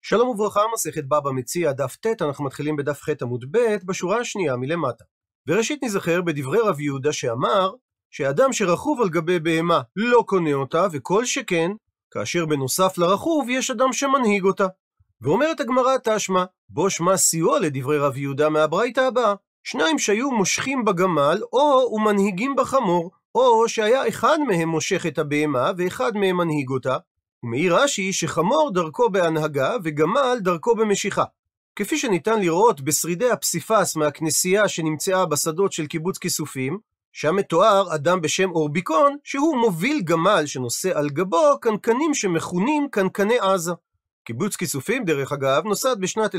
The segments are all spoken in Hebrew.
שלום וברכה, מסכת בבא מציעא דף ט', אנחנו מתחילים בדף ח' עמוד ב' בשורה השנייה מלמטה. וראשית נזכר בדברי רב יהודה שאמר שאדם שרכוב על גבי בהמה לא קונה אותה, וכל שכן כאשר בנוסף לרכוב יש אדם שמנהיג אותה. ואומרת הגמרא תשמע, בו שמע סיוע לדברי רב יהודה מהברייתא הבאה, שניים שהיו מושכים בגמל או ומנהיגים בחמור, או שהיה אחד מהם מושך את הבהמה ואחד מהם מנהיג אותה. ומעיר רש"י שחמור דרכו בהנהגה וגמל דרכו במשיכה. כפי שניתן לראות בשרידי הפסיפס מהכנסייה שנמצאה בשדות של קיבוץ כיסופים, שם מתואר אדם בשם אורביקון שהוא מוביל גמל שנושא על גבו קנקנים שמכונים קנקני עזה. קיבוץ כיסופים דרך אגב נוסד בשנת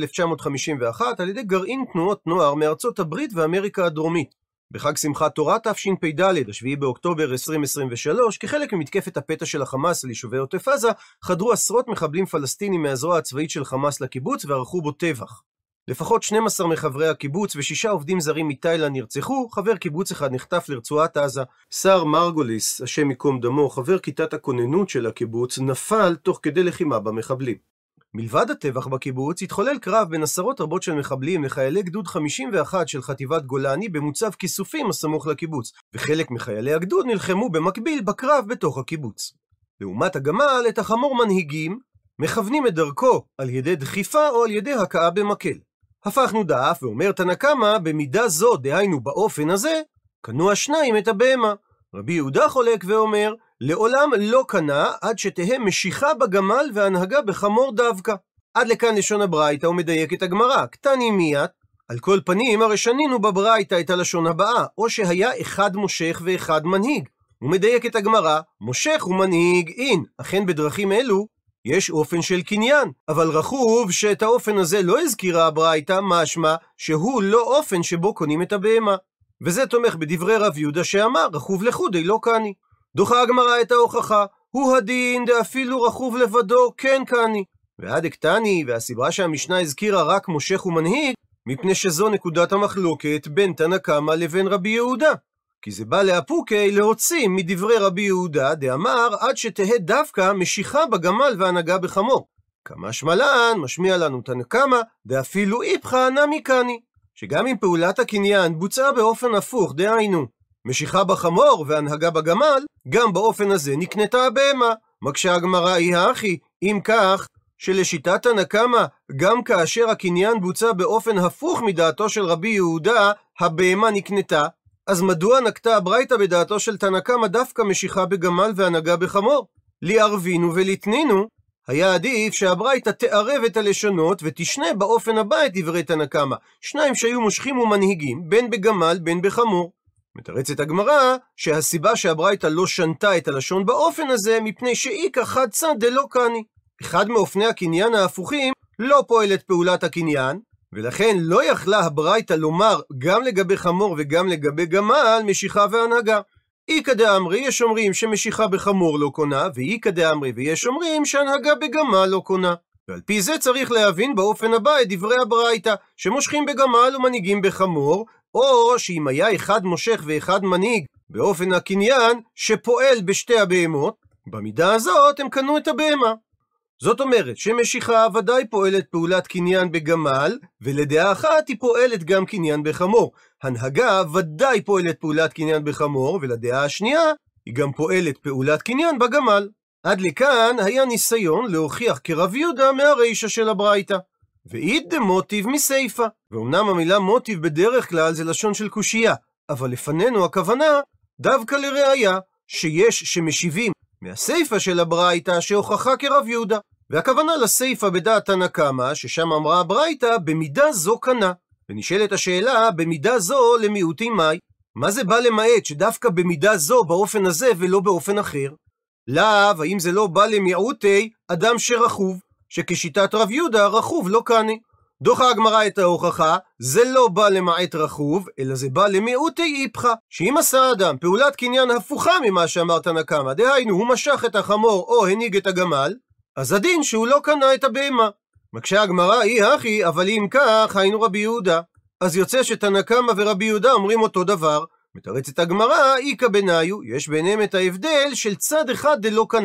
1951 על ידי גרעין תנועות נוער מארצות הברית ואמריקה הדרומית. בחג שמחת תורה תשפ"ד, השביעי באוקטובר 2023, כחלק ממתקפת הפתע של החמאס על יישובי עוטף עזה, חדרו עשרות מחבלים פלסטינים מהזרוע הצבאית של חמאס לקיבוץ וערכו בו טבח. לפחות 12 מחברי הקיבוץ ו6 עובדים זרים מתאילנד נרצחו, חבר קיבוץ אחד נחטף לרצועת עזה. שר מרגוליס, השם ייקום דמו, חבר כיתת הכוננות של הקיבוץ, נפל תוך כדי לחימה במחבלים. מלבד הטבח בקיבוץ, התחולל קרב בין עשרות רבות של מחבלים לחיילי גדוד 51 של חטיבת גולני במוצב כיסופים הסמוך לקיבוץ, וחלק מחיילי הגדוד נלחמו במקביל בקרב בתוך הקיבוץ. לעומת הגמל, את החמור מנהיגים, מכוונים את דרכו על ידי דחיפה או על ידי הכאה במקל. הפכנו דף ואומר תנא קמא, במידה זו, דהיינו באופן הזה, קנו השניים את הבהמה. רבי יהודה חולק ואומר, לעולם לא קנה עד שתהא משיכה בגמל והנהגה בחמור דווקא. עד לכאן לשון הברייתא ומדייק את הגמרא, קטני מיית. על כל פנים הרי שנינו בברייתא את הלשון הבאה, או שהיה אחד מושך ואחד מנהיג. ומדייק את הגמרא, מושך ומנהיג אין, אכן בדרכים אלו יש אופן של קניין, אבל רכוב שאת האופן הזה לא הזכירה הברייתא, משמע שהוא לא אופן שבו קונים את הבהמה. וזה תומך בדברי רב יהודה שאמר, רכוב לחודי לא קני. דוחה הגמרא את ההוכחה, הוא הדין דאפילו רכוב לבדו כן קני. ועד הקטני, והסיבה שהמשנה הזכירה רק מושך ומנהיג, מפני שזו נקודת המחלוקת בין תנא קמא לבין רבי יהודה. כי זה בא לאפוקי להוציא מדברי רבי יהודה דאמר עד שתהא דווקא משיכה בגמל והנהגה בחמור. כמשמע לן משמיע לנו תנא קמא דאפילו איפכא נמי קני, שגם אם פעולת הקניין בוצעה באופן הפוך, דהיינו משיכה בחמור והנהגה בגמל, גם באופן הזה נקנתה הבהמה. מקשה הגמרא היא הכי, אם כך שלשיטת תנא קמא גם כאשר הקניין בוצע באופן הפוך מדעתו של רבי יהודה הבהמה נקנתה, אז מדוע נקטה הברייתא בדעתו של תנא קמא דווקא משיכה בגמל והנהגה בחמור? לערבינו ולתנינו, היה עדיף שהברייתא תערב את הלשונות ותשנה באופן הבא את דברי תנא קמא, שניים שהיו מושכים ומנהיגים בין בגמל בין בחמור. מתרצת הגמרא שהסיבה שהברייתא לא שנתה את הלשון באופן הזה מפני שאיכא חד צד דלא קני. אחד מאופני הקניין ההפוכים לא פועל את פעולת הקניין, ולכן לא יכלה הברייתא לומר גם לגבי חמור וגם לגבי גמל משיכה והנהגה. איכא דאמרי יש אומרים שמשיכה בחמור לא קונה, ואיכא דאמרי ויש אומרים שהנהגה בגמל לא קונה. ועל פי זה צריך להבין באופן הבא את דברי הברייתא, שמושכים בגמל ומנהיגים בחמור, או שאם היה אחד מושך ואחד מנהיג באופן הקניין שפועל בשתי הבהמות, במידה הזאת הם קנו את הבהמה. זאת אומרת שמשיכה ודאי פועלת פעולת קניין בגמל, ולדעה אחת היא פועלת גם קניין בחמור. הנהגה ודאי פועלת פעולת קניין בחמור, ולדעה השנייה היא גם פועלת פעולת קניין בגמל. עד לכאן היה ניסיון להוכיח כרב יהודה מהרישא של הברייתא. ואית דמוטיב מסייפא, ואומנם המילה מוטיב בדרך כלל זה לשון של קושייה, אבל לפנינו הכוונה דווקא לראיה שיש שמשיבים מהסייפא של הברייתא שהוכחה כרב יהודה, והכוונה לסייפא בדעת תנא קמא ששם אמרה הברייתא במידה זו קנה. ונשאלת השאלה במידה זו למיעוטי מאי, מה זה בא למעט שדווקא במידה זו באופן הזה ולא באופן אחר? לאו, האם זה לא בא למיעוטי אדם שרכוב, שכשיטת רב יהודה רכוב לא קני. דוחה הגמרא את ההוכחה, זה לא בא למעט רכוב, אלא זה בא למיעוטי איפכא, שאם עשה אדם פעולת קניין הפוכה ממה שאמר תנא קמא, דהיינו הוא משך את החמור או הנהיג את הגמל, אז הדין שהוא לא קנה את הבהמה. מקשה הגמרא היא הכי, אבל אם כך היינו רבי יהודה, אז יוצא שתנא קמא ורבי יהודה אומרים אותו דבר. מתרצת הגמרא איכא בניו, יש ביניהם את ההבדל של צד אחד דלא קנה,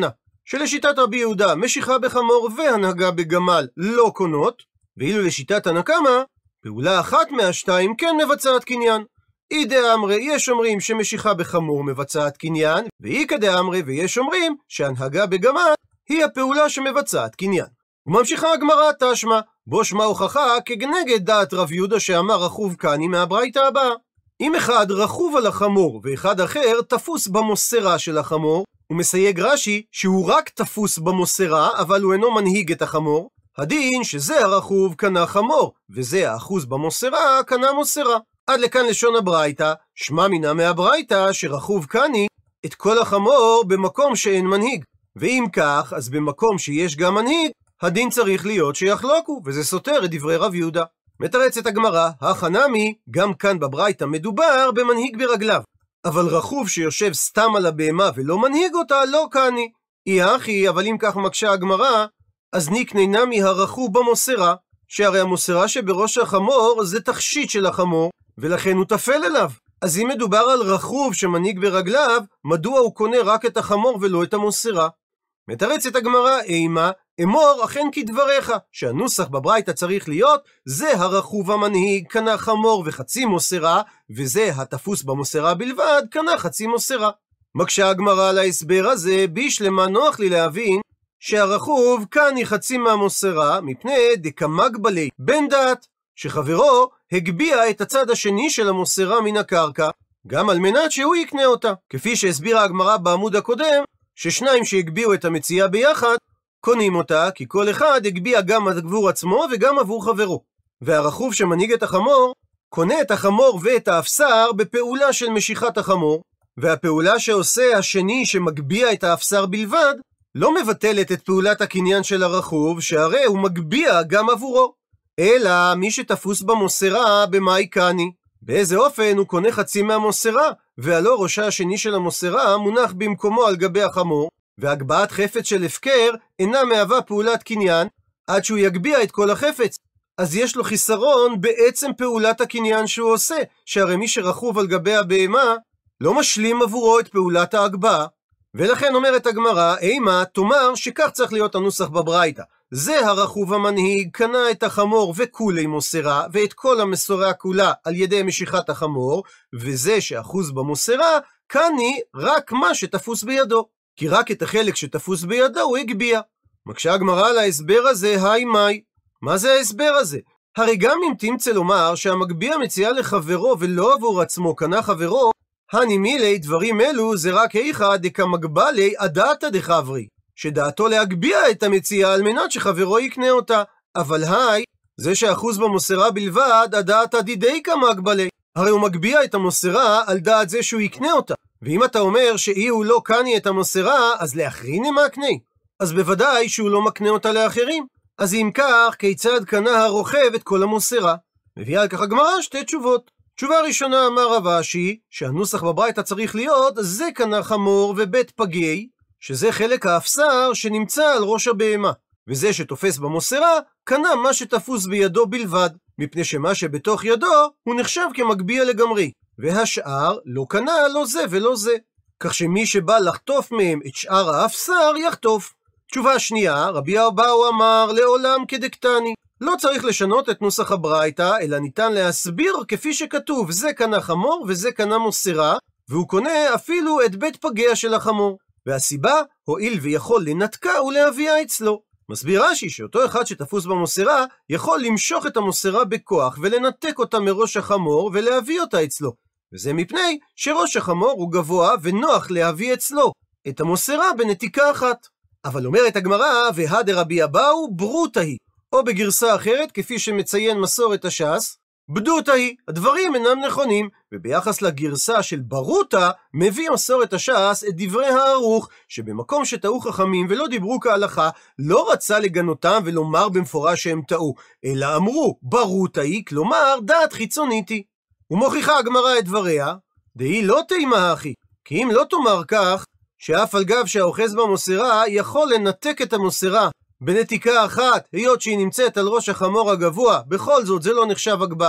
שלשיטת רבי יהודה משיכה בחמור והנהגה בגמל לא קונות, ואילו לשיטת הנקמה, פעולה אחת מהשתיים כן מבצעת קניין. אידה אמרי, יש אומרים שמשיכה בחמור מבצעת קניין, ואיכא דאמרי, ויש אומרים שהנהגה בגמל היא הפעולה שמבצעת קניין. וממשיכה הגמרא תשמע, בו שמע הוכחה כנגד דעת רב יהודה שאמר רכוב קני מהברייתא הבאה. אם אחד רכוב על החמור ואחד אחר תפוס במוסרה של החמור, הוא מסייג רש"י שהוא רק תפוס במוסרה אבל הוא אינו מנהיג את החמור, הדין שזה הרכוב קנה חמור וזה האחוז במוסרה קנה מוסרה. עד לכאן לשון הברייתא, שמע מינה מהברייתא שרכוב קני את כל החמור במקום שאין מנהיג, ואם כך אז במקום שיש גם מנהיג הדין צריך להיות שיחלוקו, וזה סותר את דברי רב יהודה. מתרצת הגמרא, החנמי, גם כאן בברייתא מדובר במנהיג ברגליו, אבל רכוב שיושב סתם על הבהמה ולא מנהיג אותה לא קני. אי אחי, אבל אם כך מקשה הגמרא, אז ניקני נמי הרכוב במוסרה, שהרי המוסרה שבראש החמור זה תכשיט של החמור, ולכן הוא תפל אליו. אז אם מדובר על רכוב שמנהיג ברגליו, מדוע הוא קונה רק את החמור ולא את המוסרה? מתרצת הגמרא, אימה, אמור אכן כדבריך, שהנוסח בברייתא צריך להיות, זה הרכוב המנהיג קנה חמור וחצי מוסרה, וזה התפוס במוסרה בלבד קנה חצי מוסרה. מקשה הגמרא על ההסבר הזה, בישלמה נוח לי להבין שהרכוב קני חצי מהמוסרה, מפני דקמגבלי בן דעת, שחברו הגביע את הצד השני של המוסרה מן הקרקע, גם על מנת שהוא יקנה אותה, כפי שהסבירה הגמרא בעמוד הקודם, ששניים שהגביעו את המציאה ביחד, קונים אותה, כי כל אחד הגביע גם עבור עצמו וגם עבור חברו. והרכוב שמנהיג את החמור, קונה את החמור ואת האפסר בפעולה של משיכת החמור, והפעולה שעושה השני שמגביע את האפסר בלבד, לא מבטלת את פעולת הקניין של הרכוב, שהרי הוא מגביע גם עבורו. אלא מי שתפוס במוסרה במאי קני, באיזה אופן הוא קונה חצי מהמוסרה, והלא ראשה השני של המוסרה מונח במקומו על גבי החמור, והגבהת חפץ של הפקר אינה מהווה פעולת קניין, עד שהוא יגביע את כל החפץ. אז יש לו חיסרון בעצם פעולת הקניין שהוא עושה, שהרי מי שרכוב על גבי הבהמה לא משלים עבורו את פעולת ההגבהה. ולכן אומרת הגמרא, אימה, תאמר שכך צריך להיות הנוסח בברייתא. זה הרכוב המנהיג קנה את החמור וכולי מוסרה, ואת כל המסורה כולה על ידי משיכת החמור, וזה שאחוז במוסרה קני רק מה שתפוס בידו, כי רק את החלק שתפוס בידו הוא הגביע. מקשה הגמרא על ההסבר הזה, היי מאי, מה זה ההסבר הזה? הרי גם אם תמצא לומר שהמגביע מציעה לחברו ולא עבור עצמו קנה חברו, הנימילי דברים אלו זה רק היכא דקמגבלי הדעתא דחברי, שדעתו להגביע את המציאה על מנת שחברו יקנה אותה, אבל היי, זה שאחוז במוסרה בלבד הדעתא דידי כמגבלי, הרי הוא מגביע את המוסרה על דעת זה שהוא יקנה אותה, ואם אתה אומר שאי הוא לא קני את המוסרה, אז לאחרים מקנה, אז בוודאי שהוא לא מקנה אותה לאחרים. אז אם כך, כיצד קנה הרוכב את כל המוסרה? מביאה על כך הגמרא שתי תשובות. תשובה ראשונה, אמר רב אשי, שהנוסח בברייתא צריך להיות זה קנה חמור ובית פגי, שזה חלק האפסר שנמצא על ראש הבהמה, וזה שתופס במוסרה קנה מה שתפוס בידו בלבד, מפני שמה שבתוך ידו הוא נחשב כמגביע לגמרי, והשאר לא קנה לא זה ולא זה, כך שמי שבא לחטוף מהם את שאר האפסר יחטוף. תשובה שנייה, רבי אבאו אמר לעולם כדקטני, לא צריך לשנות את נוסח הברייתא, אלא ניתן להסביר כפי שכתוב, זה קנה חמור וזה קנה מוסרה, והוא קונה אפילו את בית פגע של החמור, והסיבה, הואיל ויכול לנתקה ולהביאה אצלו. מסביר רש"י שאותו אחד שתפוס במוסרה, יכול למשוך את המוסרה בכוח ולנתק אותה מראש החמור ולהביא אותה אצלו, וזה מפני שראש החמור הוא גבוה ונוח להביא אצלו את המוסרה בנתיקה אחת. אבל אומרת הגמרא, והדה רבי אבאו ברוטה היא, או בגרסה אחרת, כפי שמציין מסורת הש"ס, בדותא היא, הדברים אינם נכונים, וביחס לגרסה של ברוטה, מביא מסורת הש"ס את דברי הערוך, שבמקום שטעו חכמים ולא דיברו כהלכה, לא רצה לגנותם ולומר במפורש שהם טעו, אלא אמרו, ברוטה היא, כלומר, דעת חיצונית היא. ומוכיחה הגמרא את דבריה, דהי לא תימה אחי, כי אם לא תאמר כך, שאף על גב שהאוחז במוסרה יכול לנתק את המוסרה בנתיקה אחת, היות שהיא נמצאת על ראש החמור הגבוה, בכל זאת זה לא נחשב הגבהה,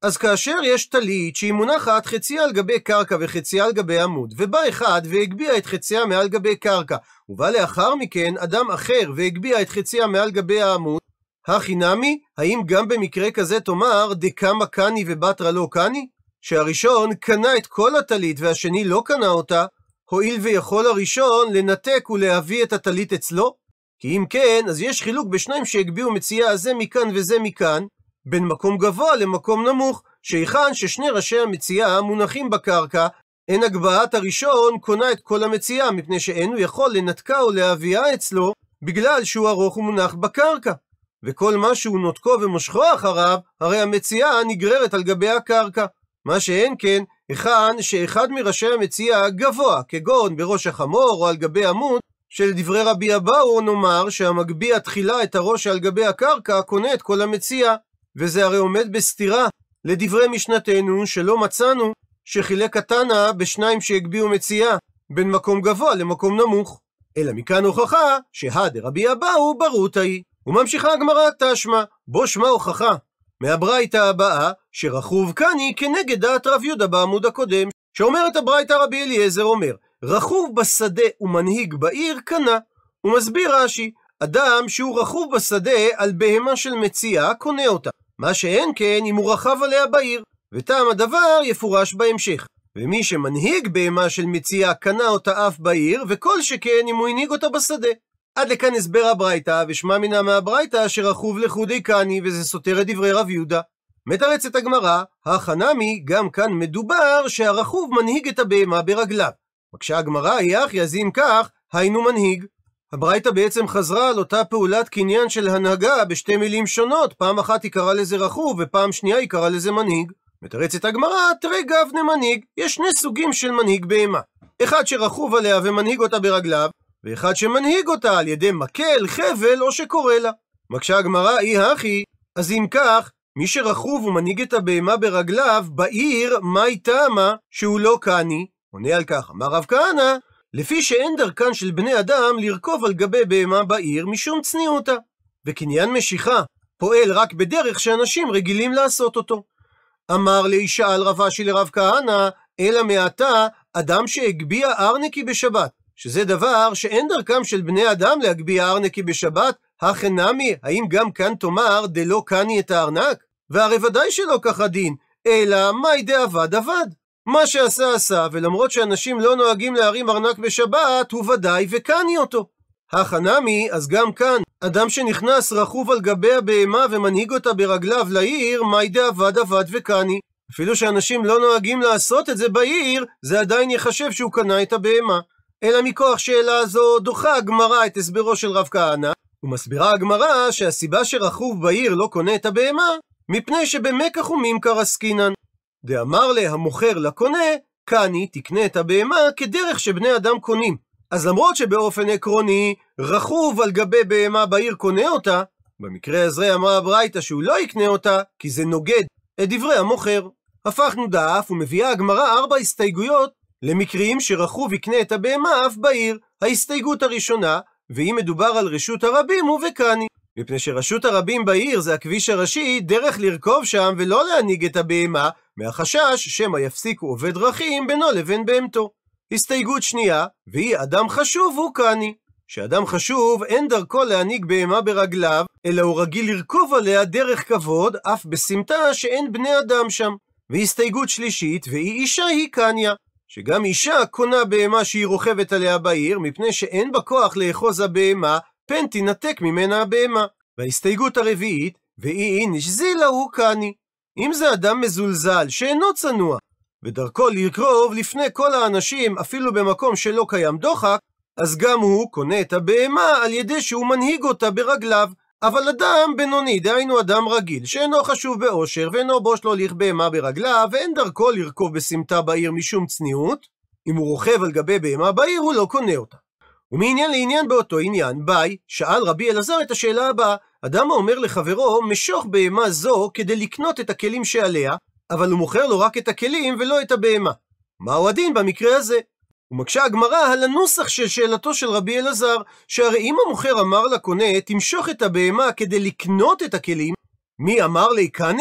אז כאשר יש טלית שהיא מונחת חציה על גבי קרקע וחציה על גבי עמוד, ובא אחד והגביע את חציה מעל גבי קרקע, ובא לאחר מכן אדם אחר והגביע את חציה מעל גבי העמוד, הכי נמי, האם גם במקרה כזה תאמר דקמא קני ובתרא לא קני? שהראשון קנה את כל הטלית והשני לא קנה אותה, הואיל ויכול הראשון לנתק ולהביא את הטלית אצלו? כי אם כן, אז יש חילוק בשניים שהגביעו מציאה זה מכאן וזה מכאן, בין מקום גבוה למקום נמוך, שהיכן ששני ראשי המציאה מונחים בקרקע, אין הגבהת הראשון קונה את כל המציאה, מפני שאין הוא יכול לנתקה ולהביאה אצלו, בגלל שהוא ארוך ומונח בקרקע. וכל מה שהוא נותקו ומושכו אחריו, הרי המציאה נגררת על גבי הקרקע. מה שאין כן, היכן שאחד מראשי המציאה גבוה, כגון בראש החמור או על גבי עמוד, שלדברי רבי אבאו נאמר שהמגביע תחילה את הראש על גבי הקרקע קונה את כל המציאה, וזה הרי עומד בסתירה לדברי משנתנו שלא מצאנו שחילק התנא בשניים שהגביעו מציאה בין מקום גבוה למקום נמוך. אלא מכאן הוכחה שהדרבי אבאו ברותה היא. וממשיכה הגמרא תשמע, בו שמע הוכחה מהברייתא הבאה שרכוב קני כנגד דעת רב יהודה בעמוד הקודם, שאומרת הברייתא רבי אליעזר אומר רכוב בשדה ומנהיג בעיר קנה. הוא מסביר רש"י, אדם שהוא רכוב בשדה על בהמה של מציאה קונה אותה, מה שאין כן אם הוא רכב עליה בעיר, וטעם הדבר יפורש בהמשך. ומי שמנהיג בהמה של מציאה קנה אותה אף בעיר, וכל שכן אם הוא הנהיג אותה בשדה. עד לכאן הסבר הברייתא, ושמע מינה מהברייתא שרכוב לחודי קני, וזה סותר את דברי רב יהודה. מתרצת הגמרא, החנמי, גם כאן מדובר שהרכוב מנהיג את הבהמה ברגליו. מקשה הגמרא, יחי, אז אם כך, היינו מנהיג. הברייתא בעצם חזרה על אותה פעולת קניין של הנהגה בשתי מילים שונות, פעם אחת היא קראה לזה רכוב, ופעם שנייה היא קראה לזה מנהיג. מתרצת הגמרא, תראה גבנה מנהיג, יש שני סוגים של מנהיג בהמה. אחד שרכוב עליה ומנהיג אותה ברגליו, ואחד שמנהיג אותה על ידי מקל, חבל או שקורא לה. מקשה הגמרא, הכי, אז אם כך, מי שרכוב ומנהיג את הבהמה ברגליו, בעיר, מהי טעמה שהוא לא קני? עונה על כך, אמר רב כהנא, לפי שאין דרכן של בני אדם לרכוב על גבי בהמה בעיר משום צניעותה. וקניין משיכה פועל רק בדרך שאנשים רגילים לעשות אותו. אמר לישאל רב אשי לרב כהנא, אלא מעתה אדם שהגביע ארנקי בשבת, שזה דבר שאין דרכם של בני אדם להגביע ארנקי בשבת, הכן נמי, האם גם כאן תאמר דלא קני את הארנק? והרי ודאי שלא כך הדין, אלא מאי דאבד אבד. מה שעשה עשה, ולמרות שאנשים לא נוהגים להרים ארנק בשבת, הוא ודאי וקני אותו. הכנמי, אז גם כאן, אדם שנכנס רכוב על גבי הבהמה ומנהיג אותה ברגליו לעיר, מאי דאבד אבד וקני. אפילו שאנשים לא נוהגים לעשות את זה בעיר, זה עדיין יחשב שהוא קנה את הבהמה. אלא מכוח שאלה זו דוחה הגמרא את הסברו של רב כהנא, ומסבירה הגמרא שהסיבה שרכוב בעיר לא קונה את הבהמה, מפני שבמקח וממכר עסקינן. דאמר לה המוכר לקונה, קני תקנה את הבהמה כדרך שבני אדם קונים. אז למרות שבאופן עקרוני רכוב על גבי בהמה בעיר קונה אותה, במקרה הזה אמרה הברייתא שהוא לא יקנה אותה, כי זה נוגד את דברי המוכר. הפכנו דף ומביאה הגמרא 4 הסתייגויות למקרים שרכוב יקנה את הבהמה אף בעיר. ההסתייגות הראשונה, ואם מדובר על רשות הרבים הוא וקני, מפני שרשות הרבים בעיר זה הכביש הראשי, דרך לרכוב שם ולא להנהיג את הבהמה, מהחשש שמא יפסיקו עובד דרכים בינו לבין בהמתו. הסתייגות שנייה, והיא אדם חשוב הוא קני, שאדם חשוב אין דרכו להנהיג בהמה ברגליו, אלא הוא רגיל לרכוב עליה דרך כבוד, אף בסמטה שאין בני אדם שם. והסתייגות שלישית, והיא אישה היא קניה, שגם אישה קונה בהמה שהיא רוכבת עליה בעיר, מפני שאין בה כוח לאחוז הבהמה, פן תינתק ממנה הבהמה. וההסתייגות הרביעית, והיא נשזילה הוא קני, אם זה אדם מזולזל שאינו צנוע, ודרכו לרכוב לפני כל האנשים אפילו במקום שלא קיים דוחק, אז גם הוא קונה את הבהמה על ידי שהוא מנהיג אותה ברגליו. אבל אדם בינוני, דהיינו אדם רגיל, שאינו חשוב באושר ואינו בוש לו להליך בהמה ברגליו, ואין דרכו לרכוב בסמטה בעיר משום צניעות, אם הוא רוכב על גבי בהמה בעיר הוא לא קונה אותה. ומעניין לעניין באותו עניין, ביי, שאל רבי אלעזר את השאלה הבאה, אדם אומר לחברו, משוך בהמה זו כדי לקנות את הכלים שעליה, אבל הוא מוכר לו רק את הכלים ולא את הבהמה. מהו הדין במקרה הזה? ומקשה הגמרא על הנוסח של שאלתו של רבי אלעזר, שהרי אם המוכר אמר לקונה, תמשוך את הבהמה כדי לקנות את הכלים, מי אמר לי קני?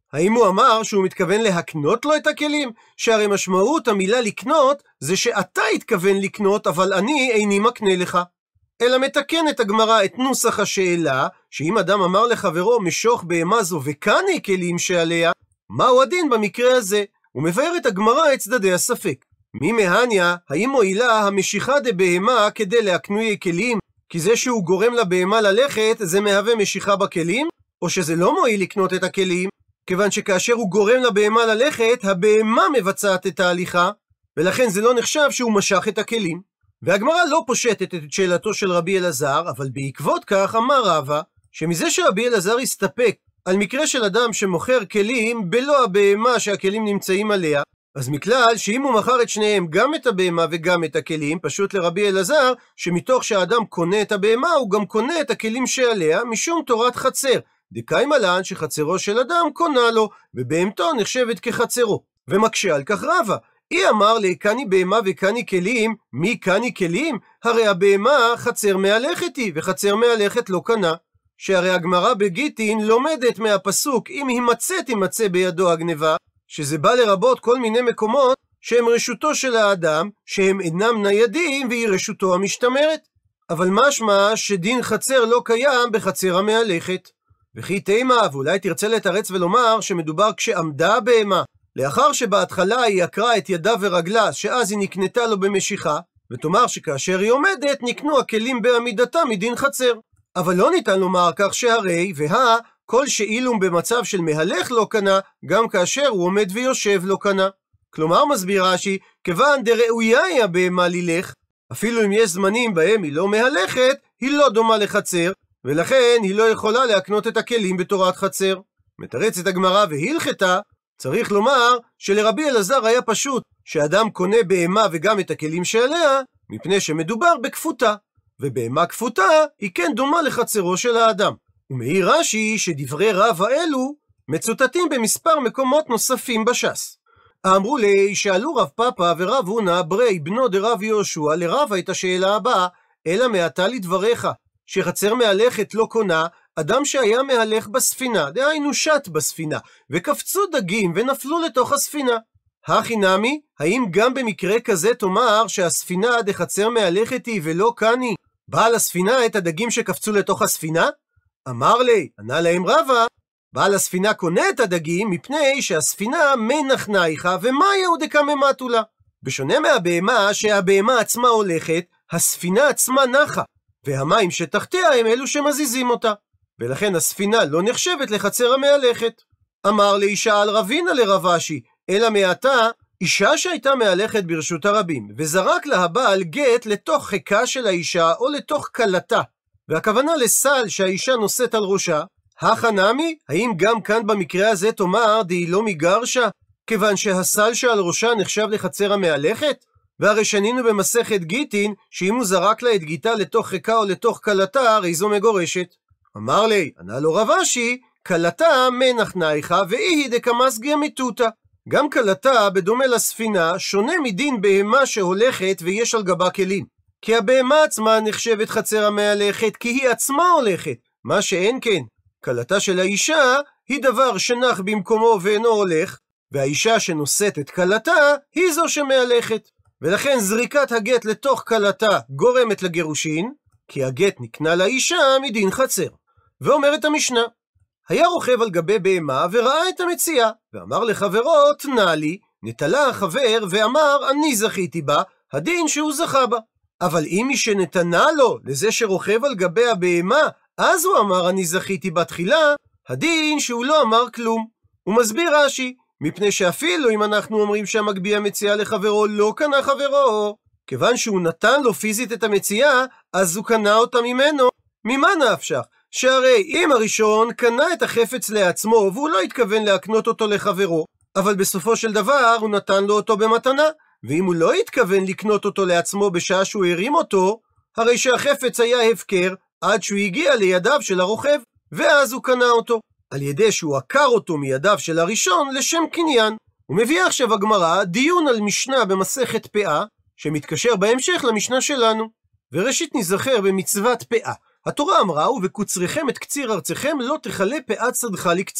האם הוא אמר שהוא מתכוון להקנות לו את הכלים? שהרי משמעות המילה לקנות זה שאתה התכוון לקנות, אבל אני איני מקנה לך. אלא מתקנת הגמרא את נוסח השאלה, שאם אדם אמר לחברו משוך בהמה זו וקני כלים שעליה, מהו הדין במקרה הזה? הוא מבאר את הגמרא את צדדי הספק. מי מהניה, האם מועילה המשיכה דבהמה כדי להקנויי כלים? כי זה שהוא גורם לבהמה ללכת, זה מהווה משיכה בכלים? או שזה לא מועיל לקנות את הכלים? כיוון שכאשר הוא גורם לבהמה ללכת, הבהמה מבצעת את ההליכה, ולכן זה לא נחשב שהוא משך את הכלים. והגמרא לא פושטת את שאלתו של רבי אלעזר, אבל בעקבות כך אמר רבא, שמזה שרבי אלעזר הסתפק על מקרה של אדם שמוכר כלים בלא הבהמה שהכלים נמצאים עליה, אז מכלל שאם הוא מכר את שניהם, גם את הבהמה וגם את הכלים, פשוט לרבי אלעזר, שמתוך שהאדם קונה את הבהמה, הוא גם קונה את הכלים שעליה, משום תורת חצר. דקיימא לן שחצרו של אדם קונה לו, ובהמתו נחשבת כחצרו. ומקשה על כך רבא, אי אמר לי קני בהמה וקני כלים, מי קני כלים? הרי הבהמה חצר מהלכת היא, וחצר מהלכת לא קנה. שהרי הגמרא בגיטין לומדת מהפסוק, אם תימצא בידו הגנבה, שזה בא לרבות כל מיני מקומות שהם רשותו של האדם, שהם אינם ניידים והיא רשותו המשתמרת. אבל משמע שדין חצר לא קיים בחצר המהלכת. וכי תימה, ואולי תרצה לתרץ ולומר שמדובר כשעמדה הבהמה, לאחר שבהתחלה היא עקרה את ידה ורגלה, שאז היא נקנתה לו במשיכה, ותאמר שכאשר היא עומדת נקנו הכלים בעמידתה מדין חצר. אבל לא ניתן לומר כך שהרי כל שאילום במצב של מהלך לא קנה, גם כאשר הוא עומד ויושב לא קנה. כלומר מסביר רש"י, כיוון דראויה היא הבהמה לילך, אפילו אם יש זמנים בהם היא לא מהלכת, היא לא דומה לחצר, ולכן היא לא יכולה להקנות את הכלים בתורת חצר. מתרצת הגמרא והלכתה, צריך לומר שלרבי אלעזר היה פשוט שאדם קונה בהמה וגם את הכלים שעליה, מפני שמדובר בכפותה, ובהמה כפותה היא כן דומה לחצרו של האדם. ומעיר רש"י שדברי רבא אלו מצוטטים במספר מקומות נוספים בש"ס. אמרו לי, שאלו רב פאפא ורב הונא ברי בנו דרב יהושע לרבא את השאלה הבאה, אלא מעתה לדבריך, שחצר מהלכת לא קונה אדם שהיה מהלך בספינה, דהיינו שט בספינה, וקפצו דגים ונפלו לתוך הספינה. הכי נמי, האם גם במקרה כזה תאמר שהספינה דחצר מהלכת היא ולא קני, בעל הספינה את הדגים שקפצו לתוך הספינה? אמר לי, ענה להם רבא, בעל הספינה קונה את הדגים מפני שהספינה מנח נייחה ומה יהודקה ממטולה. בשונה מהבהמה שהבהמה עצמה הולכת, הספינה עצמה נחה, והמים שתחתיה הם אלו שמזיזים אותה, ולכן הספינה לא נחשבת לחצר המהלכת. אמר לי, שאל רבינה לרב אשי, אלא מעתה אישה שהייתה מהלכת ברשות הרבים, וזרק לה הבעל גט לתוך חיקה של האישה או לתוך קלתה, והכוונה לסל שהאישה נושאת על ראשה, החנמי, האם גם כאן במקרה הזה תאמר די לא מגרשה, כיוון שהסל שעל ראשה נחשב לחצר המהלכת? והרי שנינו במסכת גיטין, שאם הוא זרק לה את גיטה לתוך חיקה או לתוך קלתה, הרי זו מגורשת. אמר לי, ענה לו רב אשי, קלתה מנח נייחה ואיהי דקמסגיה מיתותא. גם קלתה, בדומה לספינה, שונה מדין בהמה שהולכת ויש על גבה כלים. כי הבהמה עצמה נחשבת חצר המהלכת, כי היא עצמה הולכת. מה שאין כן, קלתה של האישה היא דבר שנח במקומו ואינו הולך, והאישה שנושאת את קלתה היא זו שמהלכת. ולכן זריקת הגט לתוך קלתה גורמת לגירושין, כי הגט נקנה לאישה מדין חצר. ואומרת המשנה, היה רוכב על גבי בהמה וראה את המציאה, ואמר לחברו, תנה לי, נטלה החבר ואמר, אני זכיתי בה, הדין שהוא זכה בה. אבל אם מי שנתנה לו, לזה שרוכב על גבי הבהמה, אז הוא אמר, אני זכיתי בתחילה, הדין שהוא לא אמר כלום. הוא מסביר רש"י, מפני שאפילו אם אנחנו אומרים שהמגביה מציאה לחברו, לא קנה חברו, כיוון שהוא נתן לו פיזית את המציאה, אז הוא קנה אותה ממנו. ממה נפשך? שהרי אם הראשון קנה את החפץ לעצמו, והוא לא התכוון להקנות אותו לחברו, אבל בסופו של דבר הוא נתן לו אותו במתנה, ואם הוא לא התכוון לקנות אותו לעצמו בשעה שהוא הרים אותו, הרי שהחפץ היה הפקר עד שהוא הגיע לידיו של הרוכב, ואז הוא קנה אותו, על ידי שהוא עקר אותו מידיו של הראשון לשם קניין. הוא מביא עכשיו הגמרא דיון על משנה במסכת פאה, שמתקשר בהמשך למשנה שלנו. וראשית נזכר במצוות פאה. התורה אמרה, ובקוצריכם את קציר ארציכם לא תכלה פאת שדך לקצור.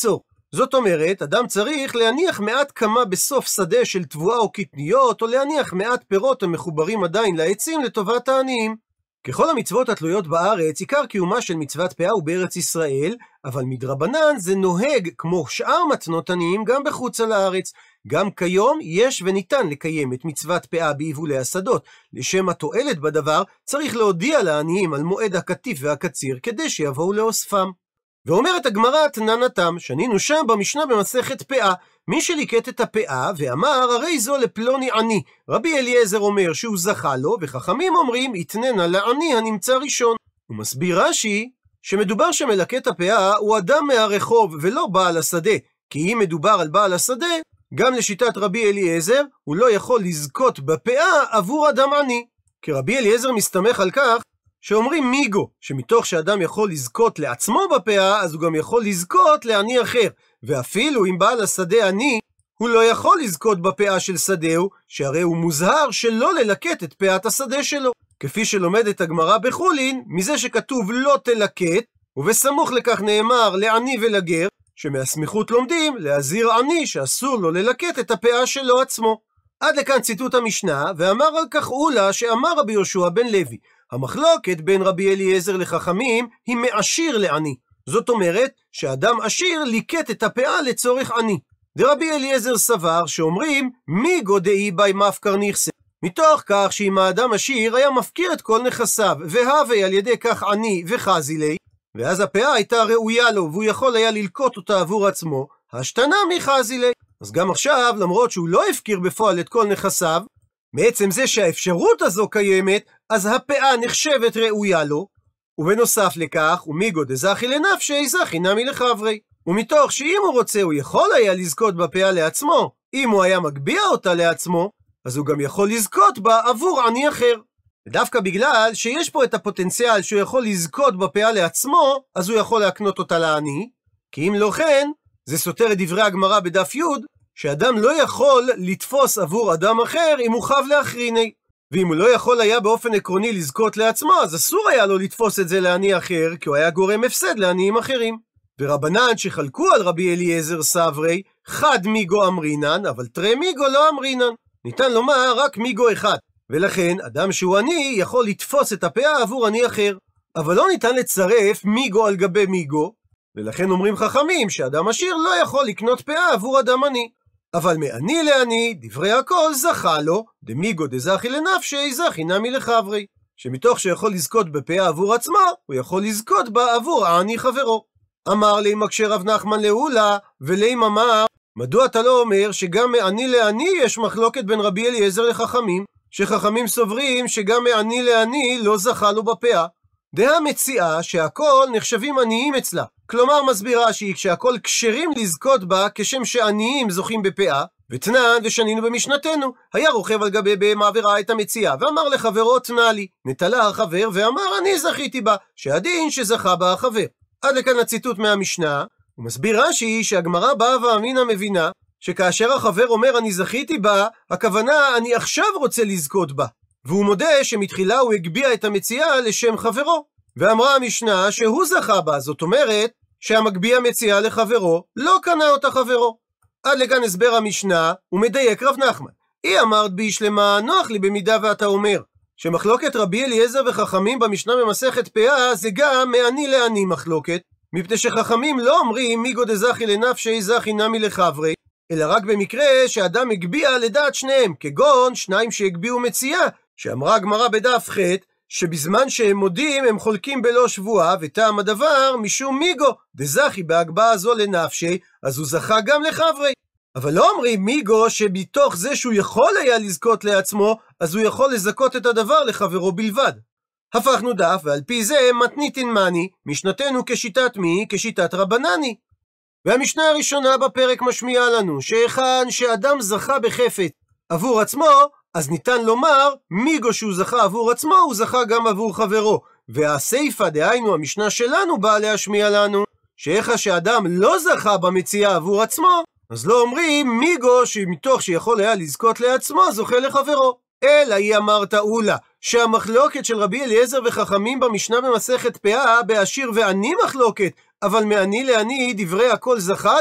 זאת אומרת, אדם צריך להניח מעט כמה בסוף שדה של תבואה או קטניות, או להניח מעט פירות המחוברים עדיין לעצים לטובת העניים. ככל המצוות התלויות בארץ, עיקר קיומה של מצוות פאה הוא בארץ ישראל, אבל מדרבנן זה נוהג כמו שאר מתנות עניים גם בחוץ על הארץ. גם כיום יש וניתן לקיים את מצוות פאה ביבולי השדות. לשם התועלת בדבר צריך להודיע לעניים על מועד הקטיף והקציר כדי שיבואו לאוספם. ואומרת הגמרא תננתם, שנינו שם במשנה במסכת פאה, מי שליקט את הפאה ואמר הרי זו לפלוני עני, רבי אליעזר אומר שהוא זכה לו, וחכמים אומרים יתננה לעני הנמצא ראשון. הוא מסביר רש"י שמדובר שמלקט הפאה הוא אדם מהרחוב ולא בעל השדה, כי אם מדובר על בעל השדה, גם לשיטת רבי אליעזר הוא לא יכול לזכות בפאה עבור אדם עני, כי רבי אליעזר מסתמך על כך שאומרים מיגו, שמתוך שאדם יכול לזכות לעצמו בפאה, אז הוא גם יכול לזכות לעני אחר, ואפילו אם בעל השדה עני, הוא לא יכול לזכות בפאה של שדהו, שהרי הוא מוזהר שלא ללקט את פאת השדה שלו, כפי שלומדת הגמרא בחולין, מזה שכתוב לא תלקט, ובסמוך לכך נאמר לעני ולגר, שמהסמיכות לומדים להזהיר עני שאסור לו ללקט את הפאה שלו עצמו. עד לכאן ציטוט המשנה, ואמר על כך אולה שאמר רבי יהושע בן לוי, המחלוקת בין רבי אליעזר לחכמים היא מעשיר לעני. זאת אומרת שאדם עשיר ליקט את הפאה לצורך עני. דרבי אליעזר סבר שאומרים מיגו דאי בי מפקר נכסה, מתוך כך שאם האדם עשיר היה מפקיר את כל נכסיו והווה על ידי כך עני וחזי לי, ואז הפאה הייתה ראויה לו והוא יכול היה ללקוט אותה עבור עצמו, השתנה מחזי לי. אז גם עכשיו, למרות שהוא לא הפקיר בפועל את כל נכסיו, מעצם זה שהאפשרות הזו קיימת, אז הפאה נחשבת ראויה לו, ובנוסף לכך, ומיגו דזכי לנפשי זכי נמי לחברי. ומתוך שאם הוא רוצה, הוא יכול היה לזכות בפאה לעצמו, אם הוא היה מגביע אותה לעצמו, אז הוא גם יכול לזכות בה עבור עני אחר. ודווקא בגלל שיש פה את הפוטנציאל שהוא יכול לזכות בפאה לעצמו, אז הוא יכול להקנות אותה לעני, כי אם לא כן, זה סותר את דברי הגמרא בדף י' שאדם לא יכול לתפוס עבור אדם אחר אם הוא חב לאחריני. ואם הוא לא יכול היה באופן עקרוני לזכות לעצמו, אז אסור היה לו לתפוס את זה לעני אחר, כי הוא היה גורם הפסד לעניים אחרים. ורבנן שחלקו על רבי אליעזר סברי, חד מיגו אמרינן, אבל תרי מיגו לא אמרינן. ניתן לומר רק מיגו אחד. ולכן, אדם שהוא עני יכול לתפוס את הפאה עבור עני אחר. אבל לא ניתן לצרף מיגו על גבי מיגו, ולכן אומרים חכמים שאדם עשיר לא יכול לקנות פאה עבור אדם עני. אבל מעני לעני, דברי הכל זכה לו, דמיגו דזכי לנפשי זכי נמי לחברי. שמתוך שיכול לזכות בפאה עבור עצמו, הוא יכול לזכות בה עבור העני חברו. אמר לי מקשה רב נחמן לאולה, ולאים אמר, מדוע אתה לא אומר שגם מעני לעני יש מחלוקת בין רבי אליעזר לחכמים, שחכמים סוברים שגם מעני לעני לא זכה לו בפאה. דעה מציעה שהכל נחשבים עניים אצלה. כלומר מסבירה שהיא כשהכל כשרים לזכות בה כשם שעניים זוכים בפאה, ותנן ושנינו במשנתנו, היה רוכב על גבי בהמה וראה את המציאה, ואמר לחברו תנה לי, נטלה החבר ואמר אני זכיתי בה, שהדין שזכה בה החבר. עד לכאן הציטוט מהמשנה, ומסביר רש"י שהגמרא באה ואמינא מבינה, שכאשר החבר אומר אני זכיתי בה, הכוונה אני עכשיו רוצה לזכות בה. והוא מודה שמתחילה הוא הגביע את המציאה לשם חברו. ואמרה המשנה שהוא זכה בה, זאת אומרת שהמגביע מציאה לחברו לא קנה אותה חברו. עד לכאן הסבר המשנה, ומדייק רב נחמן. היא אמרת בי שלמה, נוח לי במידה ואתה אומר שמחלוקת רבי אליעזר וחכמים במשנה במסכת פאה זה גם מעני לעני מחלוקת, מפני שחכמים לא אומרים מיגו דזכי לנפשי זכי נמי לחברי, אלא רק במקרה שאדם הגביע לדעת שניהם, כגון שניים שהגביעו מציאה, שאמרה הגמרא בדף ח' שבזמן שהם מודים הם חולקים בלא שבועה, וטעם הדבר משום מיגו דזכי בהגבהה זו לנפשי, אז הוא זכה גם לחברי. אבל לא אומרים מיגו שבתוך זה שהוא יכול היה לזכות לעצמו, אז הוא יכול לזכות את הדבר לחברו בלבד. הפכנו דף, ועל פי זה מתניתין מני, משנתנו כשיטת מי? כשיטת רבנני. והמשנה הראשונה בפרק משמיעה לנו שהיכן שאדם זכה בחפץ עבור עצמו, אז ניתן לומר מיגו שהוא זכה עבור עצמו הוא זכה גם עבור חברו. והסייפה דהיינו המשנה שלנו באה להשמיע לנו שאיכה שאדם לא זכה במציאה עבור עצמו, אז לא אומרים מיגו שמתוך שיכול היה לזכות לעצמו זוכה לחברו. אלא היא אמרת אולה שהמחלוקת של רבי אליעזר וחכמים במשנה במסכת פאה בעשיר ועני מחלוקת, אבל מעני לעני דברי הכל זכה לו,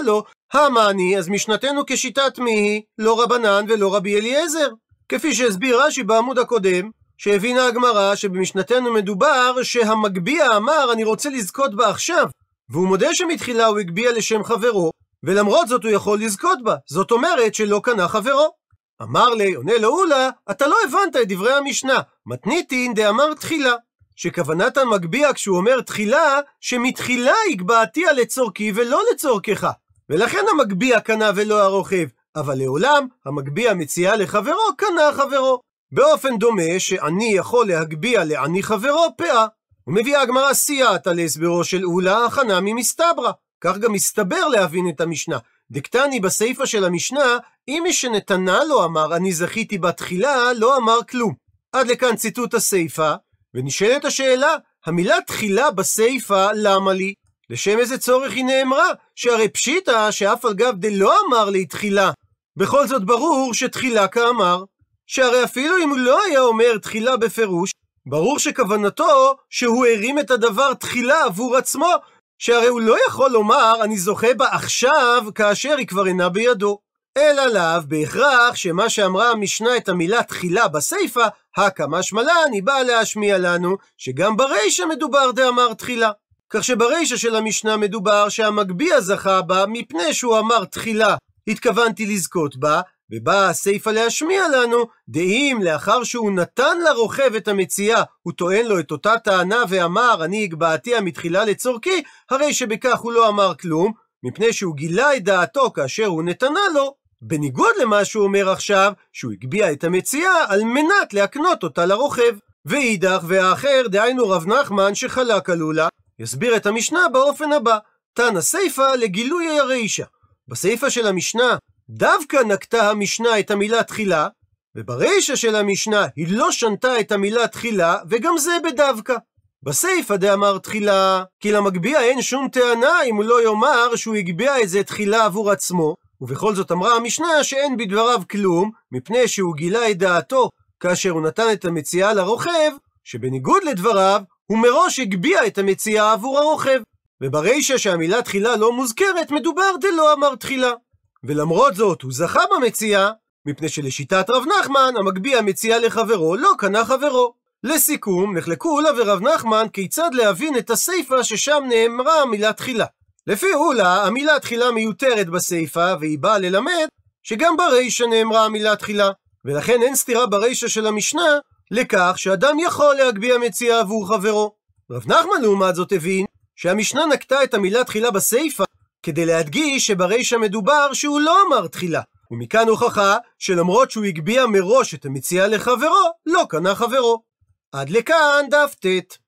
המאני, אז משנתנו כשיטת מי היא? לא רבנן ולא רבי אליעזר. כפי שהסביר רש"י בעמוד הקודם, שהבינה הגמרא שבמשנתנו מדובר שהמגביה אמר אני רוצה לזכות בה עכשיו, והוא מודה שמתחילה הוא הגביה לשם חברו, ולמרות זאת הוא יכול לזכות בה, זאת אומרת שלא קנה חברו. אמר לי, עונה לו אולה, אתה לא הבנת את דברי המשנה, מתניתין דאמר תחילה, שכוונת המגביה כשהוא אומר תחילה, שמתחילה הגבהתיה לצורכי ולא לצורכך, ולכן המגביה קנה ולא הרוכב, אבל לעולם המגביה מציעה לחברו קנה חברו. באופן דומה שאני יכול להגביה לעני חברו פאה. ומביאה הגמרא סייעתא להסברו של אולה הכנה ממסתברא. כך גם מסתבר להבין את המשנה. דקתני בסיפא של המשנה, אם מי שנתנה לו אמר אני זכיתי בתחילה, לא אמר כלום. עד לכאן ציטוט הסיפא, ונשאלת השאלה, המילה תחילה בסיפא למה לי? לשם איזה צורך היא נאמרה? שהרי פשיטא שאף על גב דלא אמר לי תחילה. בכל זאת ברור שתחילה כאמר. שהרי אפילו אם הוא לא היה אומר תחילה בפירוש, ברור שכוונתו שהוא הרים את הדבר תחילה עבור עצמו, שהרי הוא לא יכול לומר אני זוכה בה עכשיו כאשר היא כבר אינה בידו. אלא לאו בהכרח שמה שאמרה המשנה את המילה תחילה בסיפא, משמע לן היא באה להשמיע לנו שגם ברישא מדובר דאמר תחילה. כך שברישא של המשנה מדובר שהמגביה זכה בה מפני שהוא אמר תחילה, התכוונתי לזכות בה, ובאה הסיפא להשמיע לנו, דאם לאחר שהוא נתן לרוכב את המציאה, הוא טוען לו את אותה טענה ואמר, אני הגבהתיה מתחילה לצורכי, הרי שבכך הוא לא אמר כלום, מפני שהוא גילה את דעתו כאשר הוא נתנה לו, בניגוד למה שהוא אומר עכשיו, שהוא הגביע את המציאה על מנת להקנות אותה לרוכב. ואידך והאחר, דהיינו רב נחמן שחלק על אולה, יסביר את המשנה באופן הבא, תנא סיפא לגילוי הרישא. בסיפא של המשנה, דווקא נקטה המשנה את המילה תחילה, וברישא של המשנה היא לא שנתה את המילה תחילה, וגם זה בדווקא. בסיפא דאמר תחילה, כי למגביה אין שום טענה אם הוא לא יאמר שהוא הגביע את זה תחילה עבור עצמו, ובכל זאת אמרה המשנה שאין בדבריו כלום, מפני שהוא גילה את דעתו כאשר הוא נתן את המציאה לרוכב, שבניגוד לדבריו, הוא מראש הגביע את המציאה עבור הרוכב. וברישא שהמילה תחילה לא מוזכרת, מדובר דלא אמר תחילה. ולמרות זאת הוא זכה במציאה, מפני שלשיטת רב נחמן המגביע מציאה לחברו לא קנה חברו. לסיכום, נחלקו אולה ורב נחמן כיצד להבין את הסיפא ששם נאמרה המילה תחילה. לפי אולה המילה תחילה מיותרת בסיפא, והיא באה ללמד שגם ברישא נאמרה המילה תחילה, ולכן אין סתירה ברישא של המשנה לכך שאדם יכול להגביע מציאה עבור חברו. רב נחמן לעומת זאת הבין שהמשנה נקטה את המילה תחילה בסיפא כדי להדגיש שברישא מדובר שהוא לא אמר תחילה, ומכאן הוכחה שלמרות שהוא הגביע מראש את המציאה לחברו, לא קנה חברו. עד לכאן דף ט'.